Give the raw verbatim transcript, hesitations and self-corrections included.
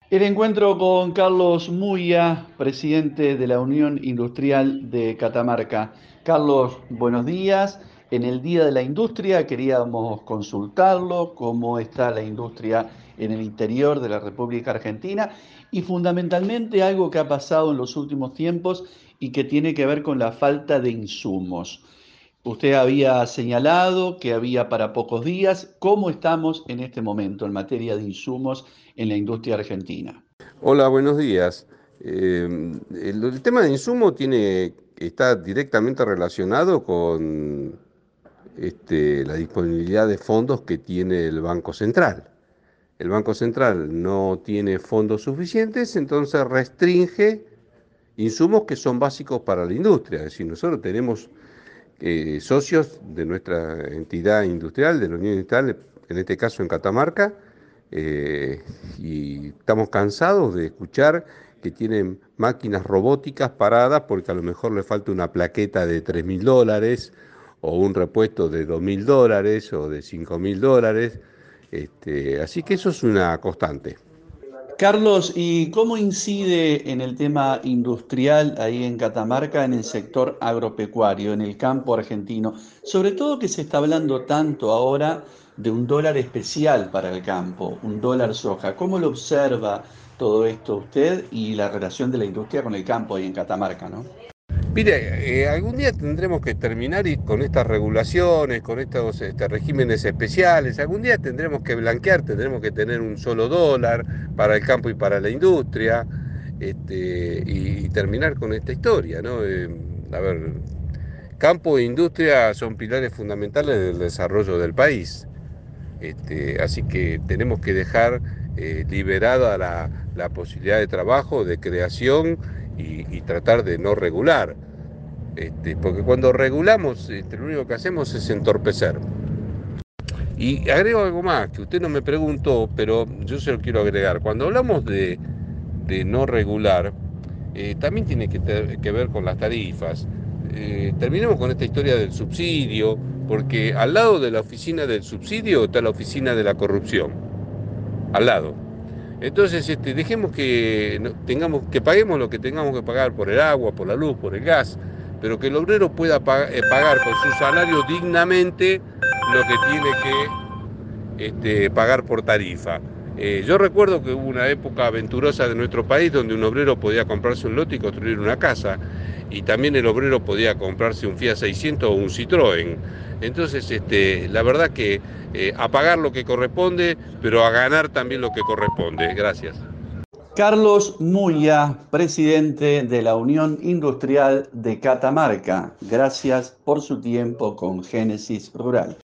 El encuentro con Carlos Muya, presidente de la Unión Industrial de Catamarca. Carlos, buenos días. En el Día de la Industria queríamos consultarlo, cómo está la industria en el interior de la República Argentina y fundamentalmente algo que ha pasado en los últimos tiempos y que tiene que ver con la falta de insumos. Usted había señalado que había para pocos días. ¿Cómo estamos en este momento en materia de insumos en la industria argentina? Hola, buenos días. Eh, el, el tema de insumo tiene, está directamente relacionado con este, la disponibilidad de fondos que tiene el Banco Central. El Banco Central no tiene fondos suficientes, entonces restringe insumos que son básicos para la industria. Es decir, nosotros tenemos eh, socios de nuestra entidad industrial, de la Unión Industrial, en este caso en Catamarca, eh, y estamos cansados de escuchar que tienen máquinas robóticas paradas porque a lo mejor le falta una plaqueta de tres mil dólares o un repuesto de dos mil dólares o de cinco mil dólares. Este, así que eso es una constante. Carlos, ¿y cómo incide en el tema industrial ahí en Catamarca, en el sector agropecuario, en el campo argentino? Sobre todo que se está hablando tanto ahora de un dólar especial para el campo, un dólar soja. ¿Cómo lo observa todo esto usted y la relación de la industria con el campo ahí en Catamarca, ¿no? Mire, eh, algún día tendremos que terminar y- con estas regulaciones, con estos este, regímenes especiales. Algún día tendremos que blanquear, tendremos que tener un solo dólar para el campo y para la industria, este, y, y terminar con esta historia, ¿no? Eh, a ver, campo e industria son pilares fundamentales del desarrollo del país. Este, así que tenemos que dejar eh, liberada la, la posibilidad de trabajo, de creación y, y tratar de no regular. Este, porque cuando regulamos, este, lo único que hacemos es entorpecer. Y agrego algo más, que usted no me preguntó, pero yo se lo quiero agregar. Cuando hablamos de, de no regular, eh, también tiene que, ter, que, ver con las tarifas. Eh, terminemos con esta historia del subsidio, porque al lado de la oficina del subsidio está la oficina de la corrupción. Al lado. Entonces, este, dejemos que no, tengamos, que paguemos lo que tengamos que pagar por el agua, por la luz, por el gas, pero que el obrero pueda pagar, eh, pagar con su salario dignamente lo que tiene que este, pagar por tarifa. Eh, yo recuerdo que hubo una época aventurosa de nuestro país donde un obrero podía comprarse un lote y construir una casa, y también el obrero podía comprarse un Fiat seiscientos o un Citroën. Entonces, este, la verdad que eh, a pagar lo que corresponde, pero a ganar también lo que corresponde. Gracias. Carlos Muya, presidente de la Unión Industrial de Catamarca. Gracias por su tiempo con Génesis Rural.